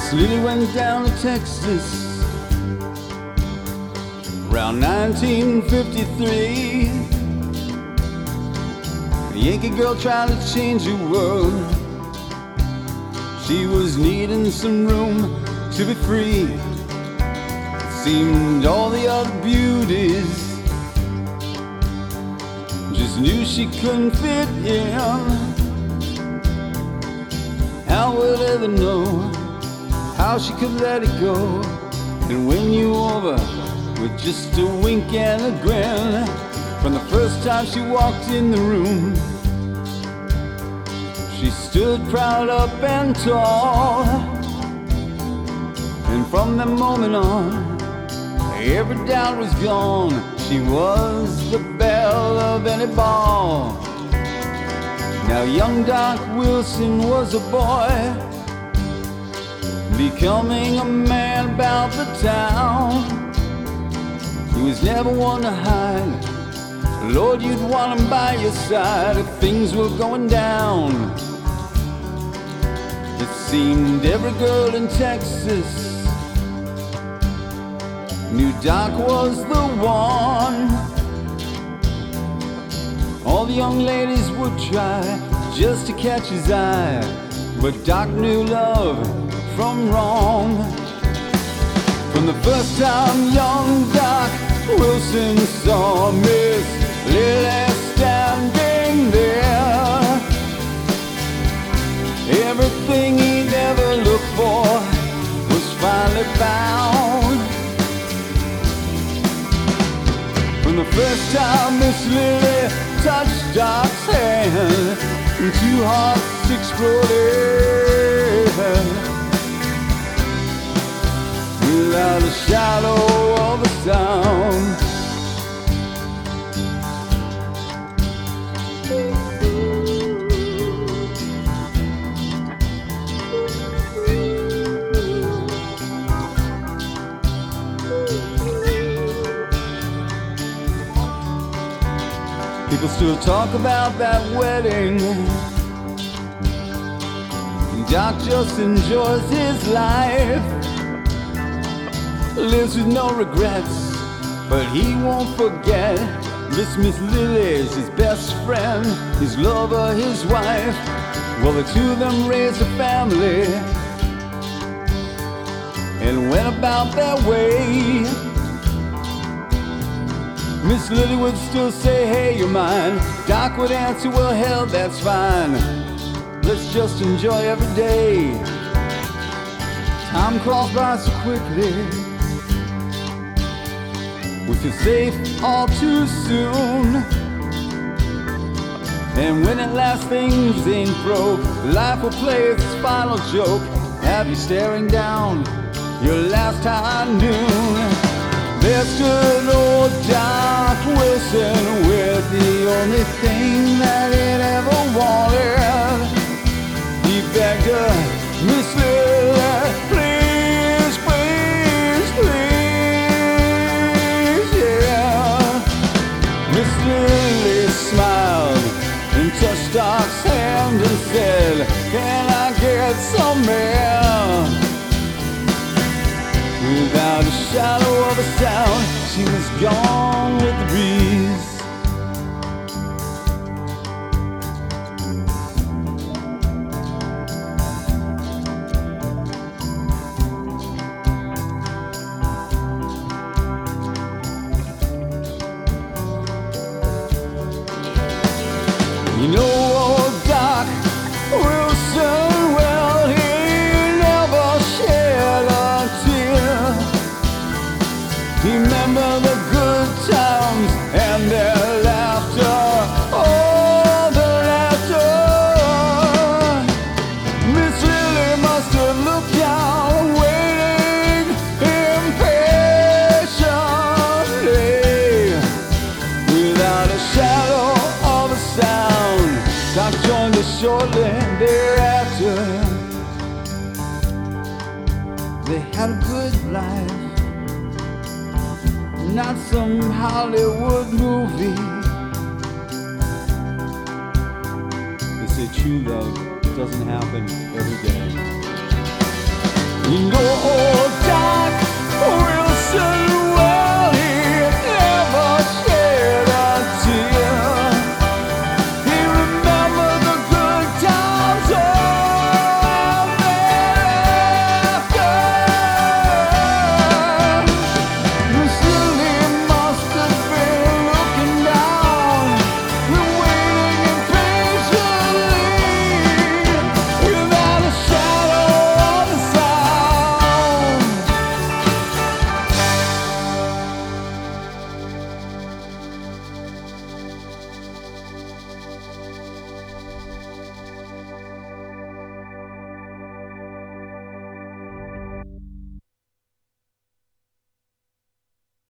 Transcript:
Miss Lily went down to Texas around 1953. A Yankee girl trying to change the world. She was needing some room to be free. It seemed all the other beauties just knew she couldn't fit in. How would ever know how she could let it go and win you over with just a wink and a grin? From the first time she walked in the room, she stood proud up and tall. And from that moment on, every doubt was gone. She was the belle of any ball. Now young Doc Wilson was a boy, becoming a man about the town. He was never one to hide. Lord, you'd want him by your side if things were going down. It seemed every girl in Texas knew Doc was the one. All the young ladies would try just to catch his eye, but Doc knew love from wrong. From the first time young Doc Wilson saw Miss Lily standing there, everything he'd ever looked for was finally found. From the first time Miss Lily touched Doc's hand, two hearts exploded without a shadow of a sound. People still talk about that wedding. Doc just enjoys his life, lives with no regrets, but he won't forget this Miss Lily's his best friend, his lover, his wife. Well, the two of them raised a family and went about their way. Miss Lily would still say, hey, you're mine. Doc would answer, well, hell, that's fine. Let's just enjoy every day. Time crawls by so quickly, we feel safe all too soon. And when at last things ain't broke, life will play its final joke, have you staring down your last high noon. There stood old Doc Wilson with the only thing that he'd ever wanted. He begged her, Miss Lily, please, please, please, yeah. Miss Lily smiled and touched Doc's hand and said, can I get some more? Without a shadow of a sound, she was gone with the breeze. You know old Doc Wilson, well, he never shed a tear. He remembered the good times and their laughter, oh, the laughter. Miss Lily must have looked down, waiting impatiently, without a shadow of a sound. Doc joined us shortly thereafter. They had a good life, not some Hollywood movie. They say true love doesn't happen every day. You know, old Jack